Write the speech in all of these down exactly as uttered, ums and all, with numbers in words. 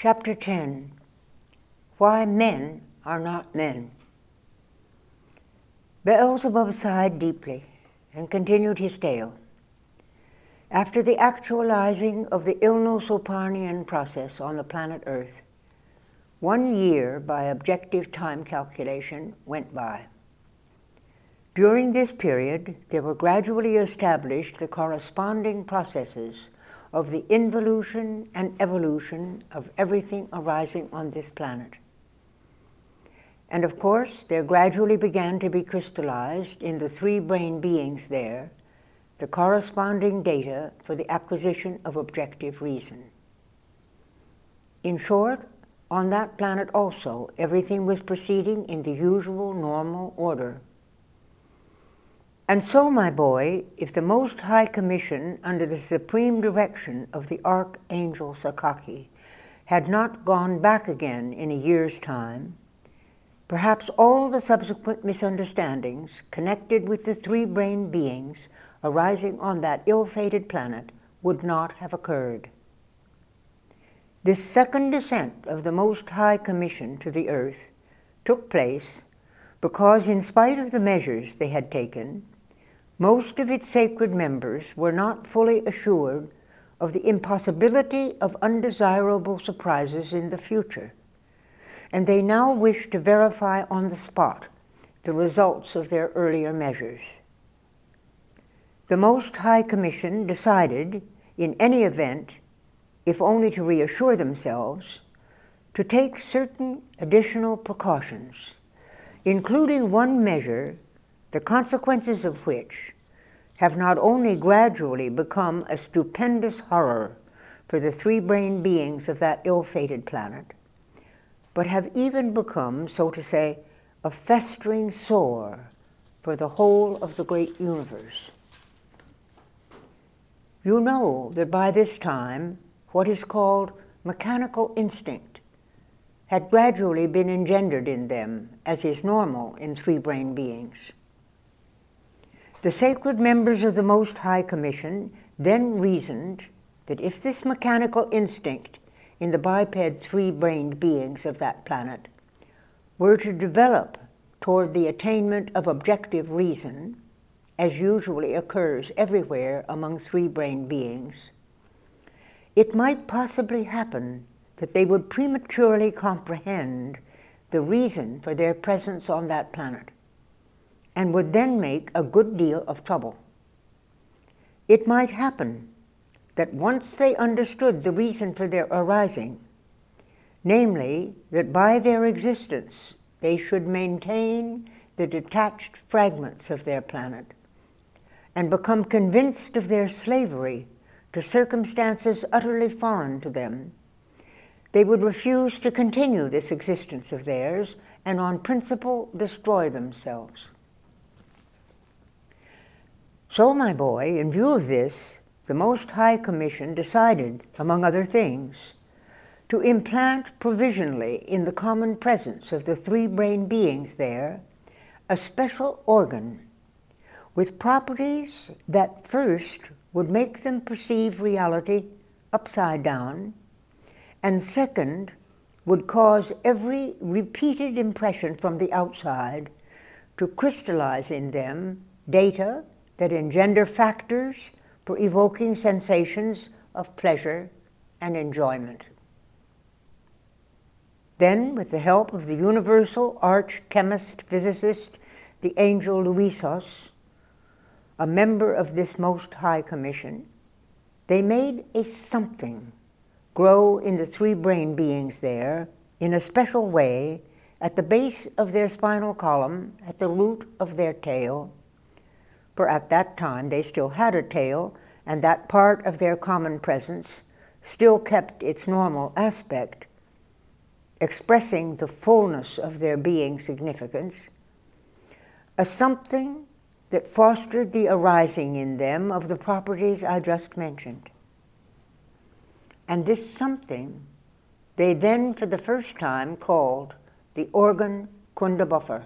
Chapter ten. Why Men Are Not Men. Beelzebub sighed deeply and continued his tale. After the actualizing of the Ilno-Soparnian process on the planet Earth, one year by objective time calculation went by. During this period, there were gradually established the corresponding processes of the involution and evolution of everything arising on this planet. And of course, there gradually began to be crystallized in the three brain beings there the corresponding data for the acquisition of objective reason. In short, on that planet also, everything was proceeding in the usual normal order. And so, my boy, if the Most High Commission, under the supreme direction of the Archangel Sakaki, had not gone back again in a year's time, perhaps all the subsequent misunderstandings connected with the three brain beings arising on that ill-fated planet would not have occurred. This second descent of the Most High Commission to the earth took place because, in spite of the measures they had taken, most of its sacred members were not fully assured of the impossibility of undesirable surprises in the future, and they now wished to verify on the spot the results of their earlier measures. The Most High Commission decided, in any event, if only to reassure themselves, to take certain additional precautions, including one measure, the consequences of which have not only gradually become a stupendous horror for the three brain beings of that ill-fated planet, but have even become, so to say, a festering sore for the whole of the great universe. You know that by this time, what is called mechanical instinct had gradually been engendered in them, as is normal in three brain beings. The sacred members of the Most High Commission then reasoned that if this mechanical instinct in the biped three-brained beings of that planet were to develop toward the attainment of objective reason, as usually occurs everywhere among three-brained beings, it might possibly happen that they would prematurely comprehend the reason for their presence on that planet, and would then make a good deal of trouble. It might happen that once they understood the reason for their arising, namely that by their existence they should maintain the detached fragments of their planet, and become convinced of their slavery to circumstances utterly foreign to them, they would refuse to continue this existence of theirs and on principle destroy themselves. So, my boy, in view of this, the Most High Commission decided, among other things, to implant provisionally in the common presence of the three brain beings there a special organ with properties that first would make them perceive reality upside down, and second would cause every repeated impression from the outside to crystallize in them data that engender factors for evoking sensations of pleasure and enjoyment. Then, with the help of the universal arch-chemist-physicist, the angel Luisos, a member of this Most High Commission, they made a something grow in the three brain beings there in a special way at the base of their spinal column, at the root of their tail, for at that time they still had a tail, and that part of their common presence still kept its normal aspect, expressing the fullness of their being significance, a something that fostered the arising in them of the properties I just mentioned. And this something they then for the first time called the organ Kundabuffer.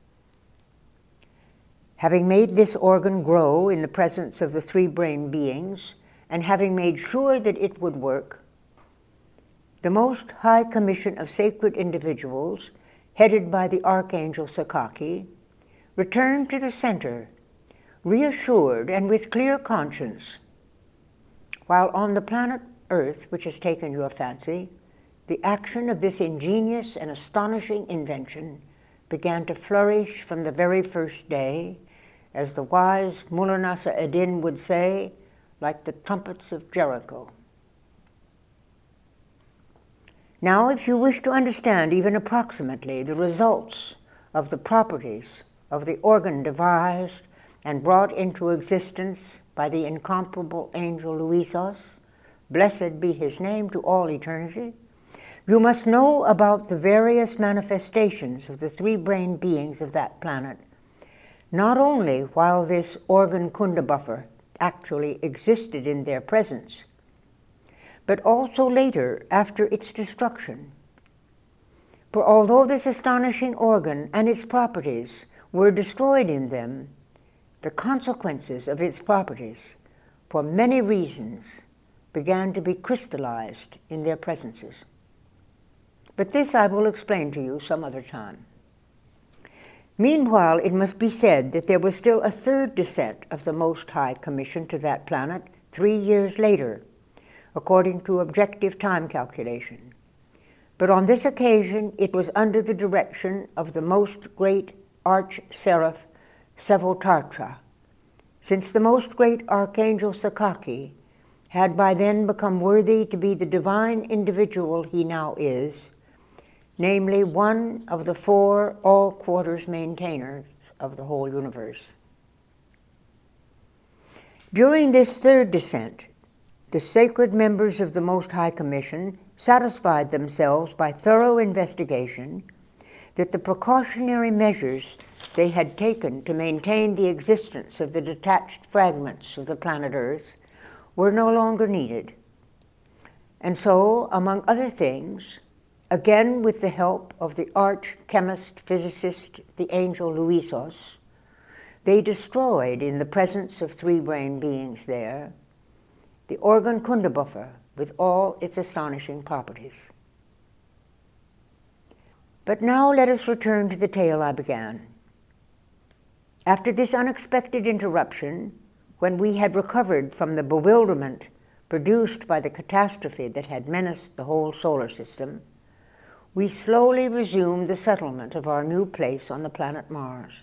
Having made this organ grow in the presence of the three brain beings, and having made sure that it would work, the Most High Commission of Sacred Individuals, headed by the Archangel Sakaki, returned to the center, reassured and with clear conscience, while on the planet Earth, which has taken your fancy, the action of this ingenious and astonishing invention began to flourish from the very first day, as the wise Mullah Nasser Eddin would say, like the trumpets of Jericho. Now, if you wish to understand even approximately the results of the properties of the organ devised and brought into existence by the incomparable angel Luisos, blessed be his name to all eternity, you must know about the various manifestations of the three-brained beings of that planet, not only while this organ kunda buffer actually existed in their presence, but also later after its destruction. For although this astonishing organ and its properties were destroyed in them, the consequences of its properties, for many reasons, began to be crystallized in their presences. But this I will explain to you some other time. Meanwhile, it must be said that there was still a third descent of the Most High Commission to that planet three years later, according to objective time calculation. But on this occasion, it was under the direction of the most great Arch-Seraph Sevotartra, since the most great Archangel Sakaki had by then become worthy to be the divine individual he now is, namely one of the four all-quarters maintainers of the whole universe. During this third descent, the sacred members of the Most High Commission satisfied themselves by thorough investigation that the precautionary measures they had taken to maintain the existence of the detached fragments of the planet Earth were no longer needed. And so, among other things, again with the help of the arch-chemist physicist, the angel Luisos, they destroyed, in the presence of three-brained beings there, the organ kunda buffer with all its astonishing properties. But now let us return to the tale I began. After this unexpected interruption, when we had recovered from the bewilderment produced by the catastrophe that had menaced the whole solar system, we slowly resumed the settlement of our new place on the planet Mars.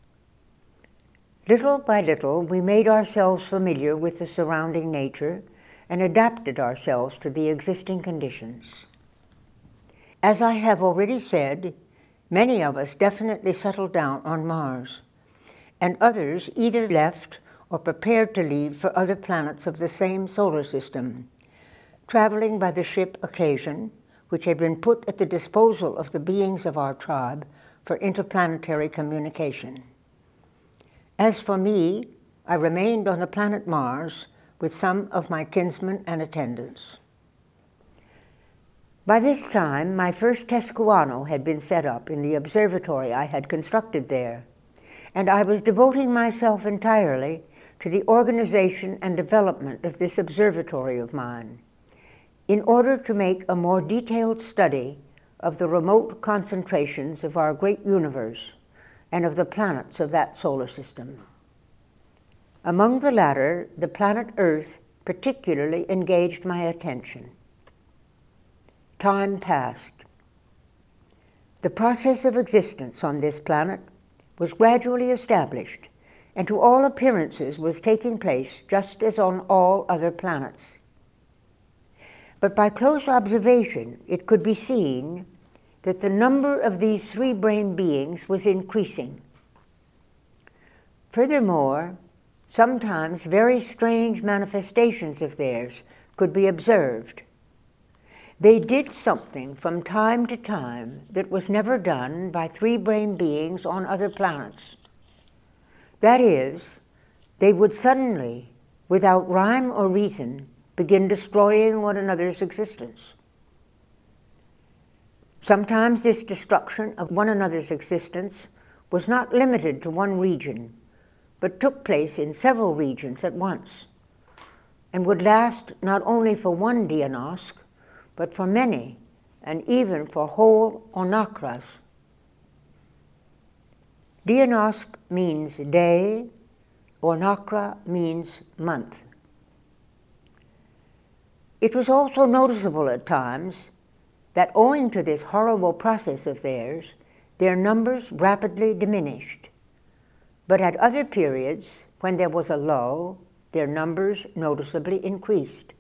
Little by little, we made ourselves familiar with the surrounding nature and adapted ourselves to the existing conditions. As I have already said, many of us definitely settled down on Mars, and others either left or prepared to leave for other planets of the same solar system, traveling by the ship Occasion, which had been put at the disposal of the beings of our tribe for interplanetary communication. As for me, I remained on the planet Mars with some of my kinsmen and attendants. By this time, my first Tescuano had been set up in the observatory I had constructed there, and I was devoting myself entirely to the organization and development of this observatory of mine, in order to make a more detailed study of the remote concentrations of our great universe and of the planets of that solar system. Among the latter, the planet Earth particularly engaged my attention. Time passed. The process of existence on this planet was gradually established, and to all appearances was taking place just as on all other planets. But by close observation, it could be seen that the number of these three-brained beings was increasing. Furthermore, sometimes very strange manifestations of theirs could be observed. They did something from time to time that was never done by three-brained beings on other planets. That is, they would suddenly, without rhyme or reason, begin destroying one another's existence. Sometimes this destruction of one another's existence was not limited to one region, but took place in several regions at once, and would last not only for one Dianosk, but for many, and even for whole onakras. Dianosk means day, onakra means month. It was also noticeable at times that owing to this horrible process of theirs, their numbers rapidly diminished. But at other periods, when there was a lull, their numbers noticeably increased.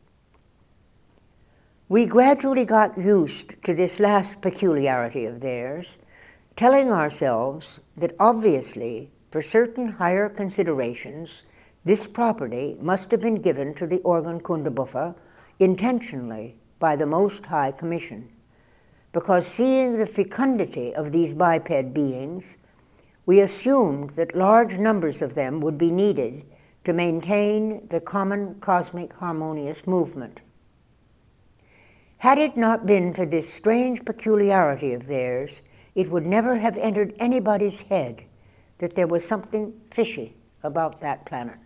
We gradually got used to this last peculiarity of theirs, telling ourselves that obviously, for certain higher considerations, this property must have been given to the Organ Kundabuffa intentionally by the Most High Commission, because seeing the fecundity of these biped beings, we assumed that large numbers of them would be needed to maintain the common cosmic harmonious movement. Had it not been for this strange peculiarity of theirs, it would never have entered anybody's head that there was something fishy about that planet.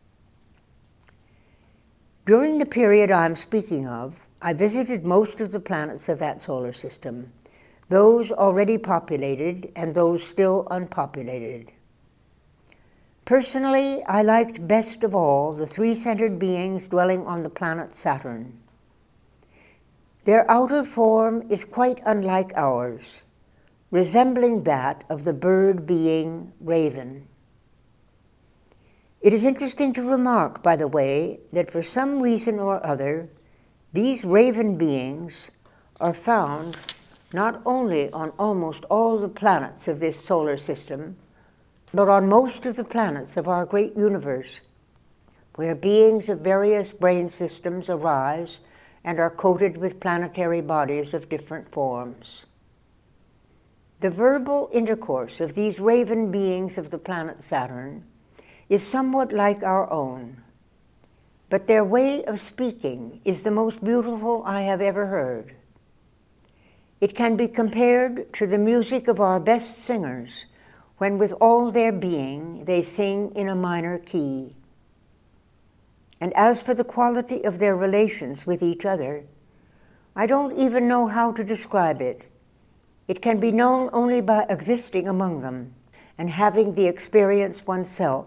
During the period I'm speaking of, I visited most of the planets of that solar system, those already populated and those still unpopulated. Personally, I liked best of all the three-centered beings dwelling on the planet Saturn. Their outer form is quite unlike ours, resembling that of the bird being raven. It is interesting to remark, by the way, that for some reason or other, these raven beings are found not only on almost all the planets of this solar system, but on most of the planets of our great universe, where beings of various brain systems arise and are coated with planetary bodies of different forms. The verbal intercourse of these raven beings of the planet Saturn is somewhat like our own, but their way of speaking is the most beautiful I have ever heard. It can be compared to the music of our best singers, when with all their being they sing in a minor key. And as for the quality of their relations with each other, I don't even know how to describe it. It can be known only by existing among them and having the experience oneself.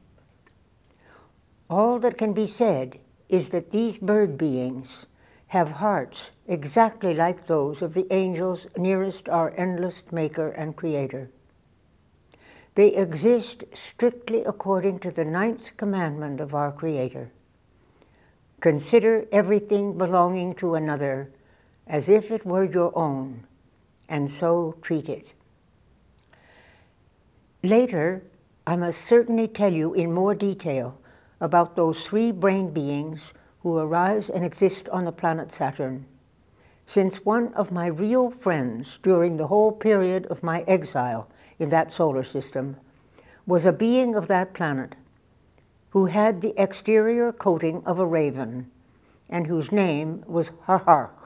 All that can be said is that these bird beings have hearts exactly like those of the angels nearest our endless Maker and Creator. They exist strictly according to the ninth commandment of our Creator. Consider everything belonging to another as if it were your own, and so treat it. Later, I must certainly tell you in more detail about those three brain beings who arise and exist on the planet Saturn, since one of my real friends during the whole period of my exile in that solar system was a being of that planet who had the exterior coating of a raven and whose name was Harhark.